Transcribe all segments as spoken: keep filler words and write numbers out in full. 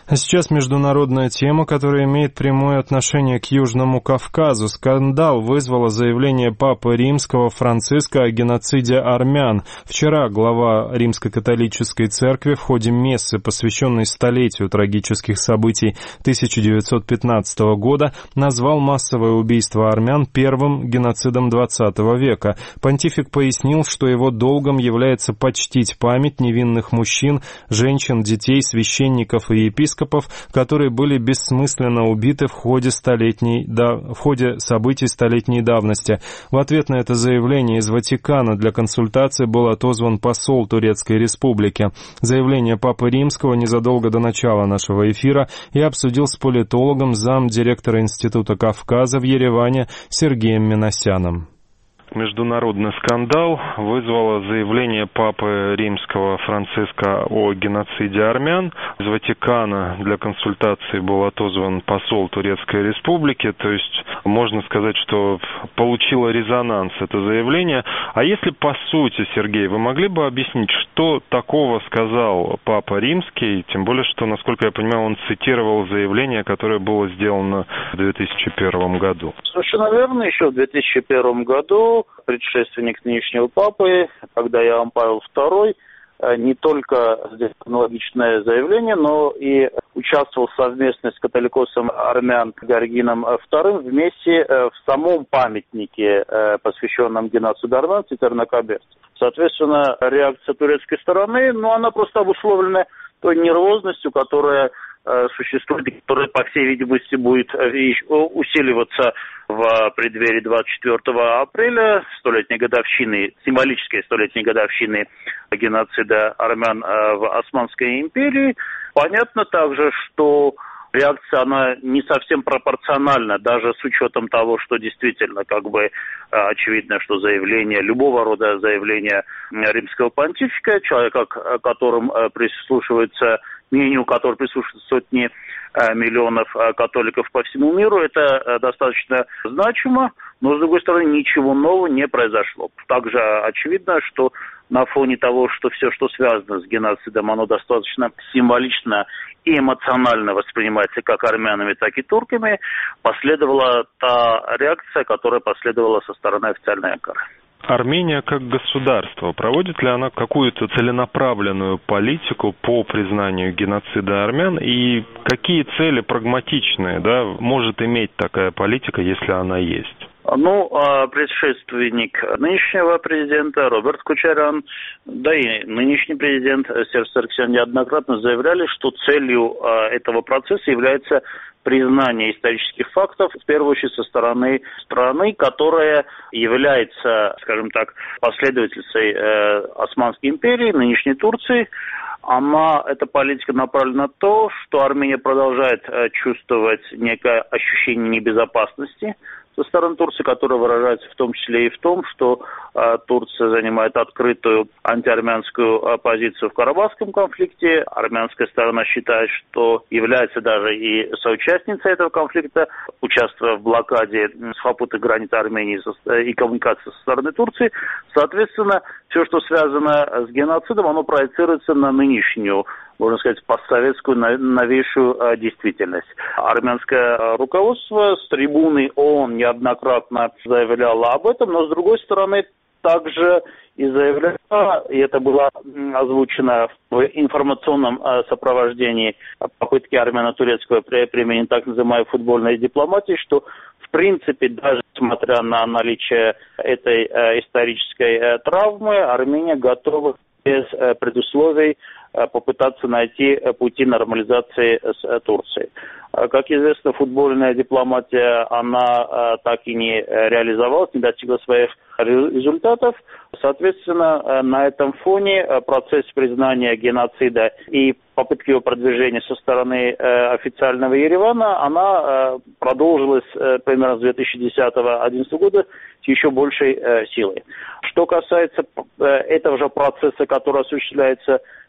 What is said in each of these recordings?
А сейчас международная тема, которая имеет прямое отношение к Южному Кавказу. Скандал вызвало заявление Папы Римского Франциска о геноциде армян. Вчера глава Римско-католической церкви в ходе мессы, посвященной столетию трагических событий тысяча девятьсот пятнадцатого года, назвал массовое убийство армян первым геноцидом двадцатого века. Понтифик пояснил, что его долгом является почтить память невинных мужчин, женщин, детей, священников и епископов, которые были бессмысленно убиты в ходе столетней, да, в ходе событий столетней давности. В ответ на это заявление из Ватикана для консультации был отозван посол Турецкой Республики. Заявление Папы Римского незадолго до начала нашего эфира я обсудил с политологом, замдиректора Института Кавказа в Ереване Сергеем Минасяном. Международный скандал вызвало заявление Папы Римского Франциска о геноциде армян. Из Ватикана для консультации был отозван посол Турецкой Республики, то есть можно сказать, что получило резонанс это заявление. А если по сути, Сергей, вы могли бы объяснить, что такого сказал Папа Римский, тем более, что, насколько я понимаю, он цитировал заявление, которое было сделано в две тысячи первом году? Совершенно верно, еще в две тысячи первом году предшественник нынешнего папы, когда Иоанн Павел второй, не только сделал аналогичное заявление, но и участвовал совместно с католикосом армян Георгином вторым вместе в самом памятнике, посвященном геноциду армян в Тернокоберце. Соответственно, реакция турецкой стороны, ну, она просто обусловлена той нервозностью, которая существует, и которая, по всей видимости, будет усиливаться в преддверии двадцать четвёртого апреля, столетней годовщины, символической столетней годовщины геноцида армян в Османской империи. Понятно также, что реакция, она не совсем пропорциональна, даже с учетом того, что действительно, как бы, очевидно, что заявление, любого рода заявление римского понтифика, человека, к которым прислушивается, мнению которого прислушиваются сотни миллионов католиков по всему миру, это достаточно значимо, но, с другой стороны, ничего нового не произошло. Также очевидно, что на фоне того, что все, что связано с геноцидом, оно достаточно символично и эмоционально воспринимается как армянами, так и турками, последовала та реакция, которая последовала со стороны официальной Анкары. Армения как государство, проводит ли она какую-то целенаправленную политику по признанию геноцида армян, и какие цели прагматичные, да, может иметь такая политика, если она есть? Ну, предшественник нынешнего президента Роберт Кочарян, да и нынешний президент Серж Саргсян неоднократно заявляли, что целью этого процесса является признание исторических фактов, в первую очередь со стороны страны, которая является, скажем так, последовательницей э, Османской империи, нынешней Турции. Она, эта политика направлена на то, что Армения продолжает э, чувствовать некое ощущение небезопасности со стороны Турции, которая выражается в том числе и в том, что э, Турция занимает открытую антиармянскую э, позицию в Карабахском конфликте. Армянская сторона считает, что является даже и соучастницей этого конфликта, участвуя в блокаде сухопутных границ Армении и коммуникации со стороны Турции. Соответственно, все, что связано с геноцидом, оно проецируется на нынешнюю, можно сказать, постсоветскую новейшую э, действительность. Армянское руководство с трибуны ООН неоднократно заявляло об этом, но, с другой стороны, также и заявляло, и это было озвучено в информационном э, сопровождении попытки армяно-турецкого применения так называемой футбольной дипломатии, что, в принципе, даже несмотря на наличие этой э, исторической э, травмы, Армения готова без э, предусловий попытаться найти пути нормализации с Турцией. Как известно, футбольная дипломатия, она так и не реализовалась, не достигла своих результатов. Соответственно, на этом фоне процесс признания геноцида и попытки его продвижения со стороны официального Еревана, она продолжилась примерно с две тысячи десятого — две тысячи одиннадцатого года с еще большей силой. Что касается этого же процесса, который осуществляется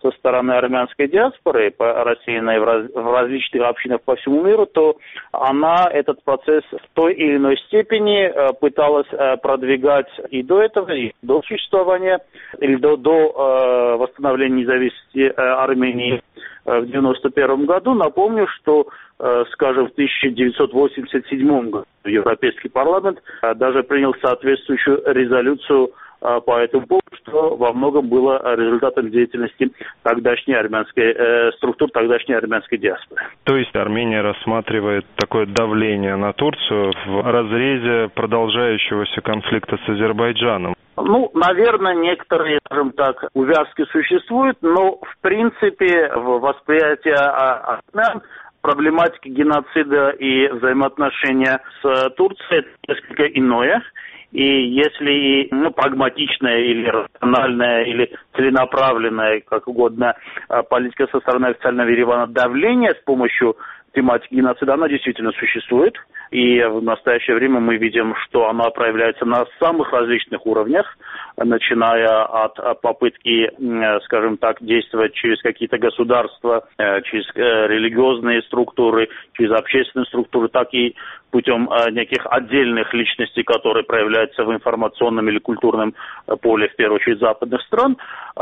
со стороны армянской диаспоры, рассеянной в, раз, в различных общинах по всему миру, то она этот процесс в той или иной степени пыталась продвигать и до этого, и до существования, или до, до э, восстановления независимости Армении в девяносто первом году. Напомню, что, э, скажем, в тысяча девятьсот восемьдесят седьмом году Европейский парламент э, даже принял соответствующую резолюцию э, по этому поводу, что во многом было результатом деятельности тогдашней армянской э, структур, тогдашней армянской диаспоры. То есть Армения рассматривает такое давление на Турцию в разрезе продолжающегося конфликта с Азербайджаном? Ну, наверное, некоторые, скажем так, увязки существуют, но, в принципе, в восприятии армян проблематика геноцида и взаимоотношения с Турцией это несколько иное. И если ну, прагматичная или рациональная, или целенаправленная, как угодно, политика со стороны официального Еревана давления с помощью тематики геноцида, она действительно существует. И в настоящее время мы видим, что она проявляется на самых различных уровнях, начиная от попытки, скажем так, действовать через какие-то государства, через религиозные структуры, через общественные структуры, так и путем неких отдельных личностей, которые проявляются в информационном или культурном поле, в первую очередь, западных стран.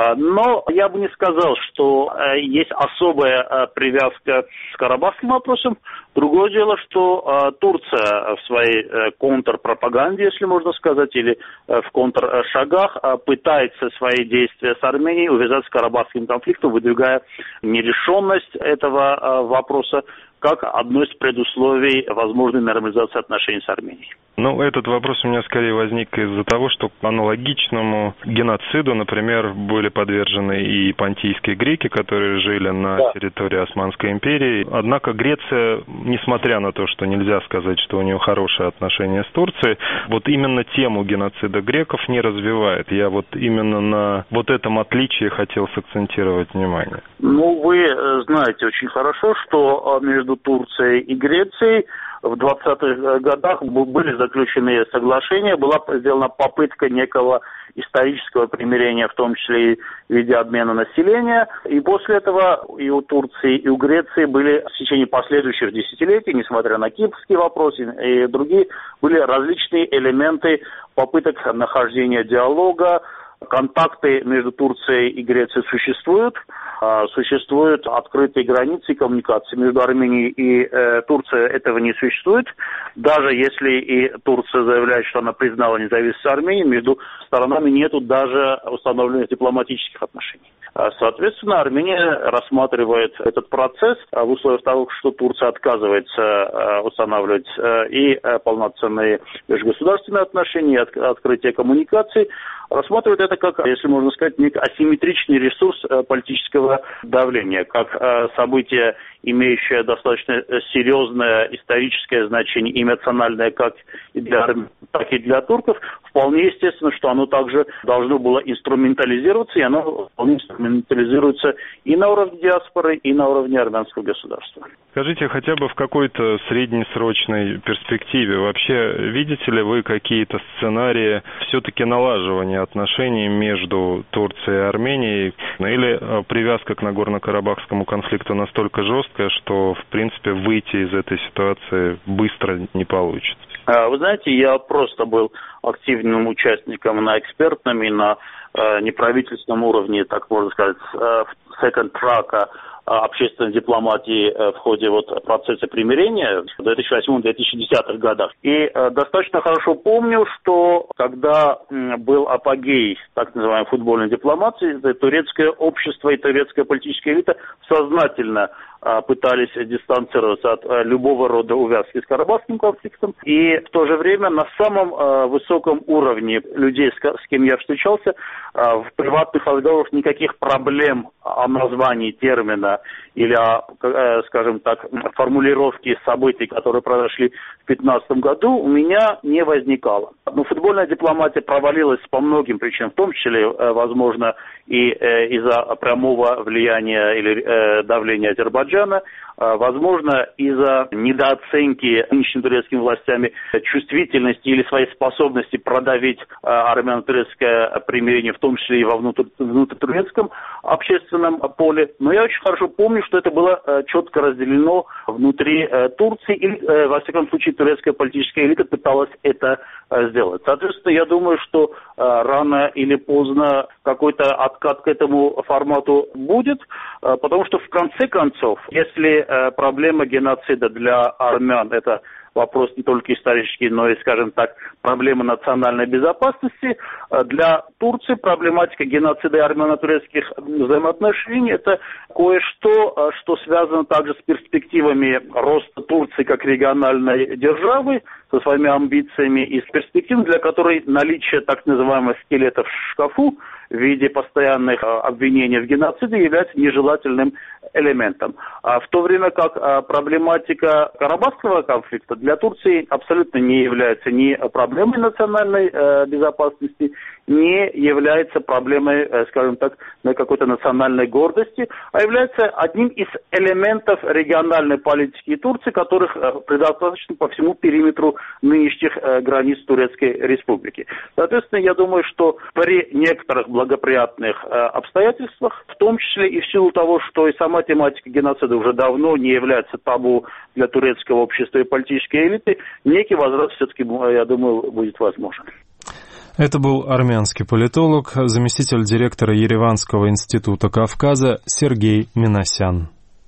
Но я бы не сказал, что есть особая привязка с карабахским вопросом. Другое дело, что Турция в своей контрпропаганде, если можно сказать, или в контршагах пытается свои действия с Арменией увязать с карабахским конфликтом, выдвигая нерешенность этого вопроса как одно из предусловий возможной нормализации отношений с Арменией. Ну, этот вопрос у меня скорее возник из-за того, что к аналогичному геноциду, например, были подвержены и понтийские греки, которые жили на да. территории Османской империи. Однако Греция, несмотря на то, что нельзя сказать, что у нее хорошие отношения с Турцией, вот именно тему геноцида греков не развивает. Я вот именно на вот этом отличии хотел сакцентировать внимание. Ну, вы знаете очень хорошо, что между Турцией и Грецией в двадцатых годах были заключены соглашения, была сделана попытка некого исторического примирения, в том числе и в виде обмена населения. И после этого и у Турции, и у Греции были в течение последующих десятилетий, несмотря на кипрский вопрос и другие, были различные элементы попыток нахождения диалога. Контакты между Турцией и Грецией существуют. Существуют открытые границы и коммуникации. Между Арменией и э, Турцией этого не существует. Даже если и Турция заявляет, что она признала независимость Армении, между сторонами нету даже установленных дипломатических отношений. Соответственно, Армения рассматривает этот процесс в условиях того, что Турция отказывается устанавливать и полноценные межгосударственные отношения, и открытие коммуникаций, рассматривает это как, если можно сказать, некий асимметричный ресурс политического давления, как событие, имеющее достаточно серьезное историческое значение и эмоциональное как и для армян, так и для турков. Вполне естественно, что оно также должно было инструментализироваться, и оно вполне инструментализируется и на уровне диаспоры, и на уровне армянского государства. Скажите, хотя бы в какой-то среднесрочной перспективе, вообще видите ли вы какие-то сценарии все-таки налаживания отношений между Турцией и Арменией, или привязка к Нагорно-Карабахскому конфликту настолько жесткая, что, в принципе, выйти из этой ситуации быстро не получится? Вы знаете, я просто был активным участником на экспертном и на э, неправительственном уровне, так можно сказать, э, second track общественной дипломатии в ходе вот процесса примирения в две тысячи восьмом — две тысячи десятых годах. И э, достаточно хорошо помню, что когда э, был апогей так называемой футбольной дипломатии, турецкое общество и турецкая политическая элита сознательно э, пытались дистанцироваться от э, любого рода увязки с Карабахским конфликтом. И в то же время на самом э, высоком уровне людей, с, с кем я встречался, э, в приватных разговорах никаких проблем о названии термина или о, скажем так, формулировке событий, которые произошли в две тысячи пятнадцатом году, у меня не возникало. Но футбольная дипломатия провалилась по многим причинам, в том числе, возможно, и из-за прямого влияния или давления Азербайджана, возможно, из-за недооценки нынешними турецкими властями чувствительности или своей способности продавить армяно-турецкое примирение, в том числе и во внутритурецком общественном поле, но я очень хорошо помню, что это было четко разделено внутри Турции, и, во всяком случае, турецкая политическая элита пыталась это сделать. Соответственно, я думаю, что рано или поздно какой-то откат к этому формату будет, потому что в конце концов, если проблема геноцида для армян – это вопрос не только исторический, но и, скажем так, проблема национальной безопасности. Для Турции проблематика геноцида и армяно-турецких взаимоотношений – это кое-что, что связано также с перспективами роста Турции как региональной державы, со своими амбициями и с перспективой, для которой наличие так называемого скелета в шкафу в виде постоянных обвинений в геноциде является нежелательным элементом. А в то время как проблематика Карабахского конфликта для Турции абсолютно не является ни проблемой национальной безопасности, не является проблемой, скажем так, какой-то национальной гордости, а является одним из элементов региональной политики Турции, которых предостаточно по всему периметру нынешних границ Турецкой Республики. Соответственно, я думаю, что при некоторых благоприятных обстоятельствах, в том числе и в силу того, что и сама тематика геноцида уже давно не является табу для турецкого общества и политической элиты, некий возврат все-таки, я думаю, будет возможен. Это был армянский политолог, заместитель директора Ереванского института Кавказа Сергей Минасян.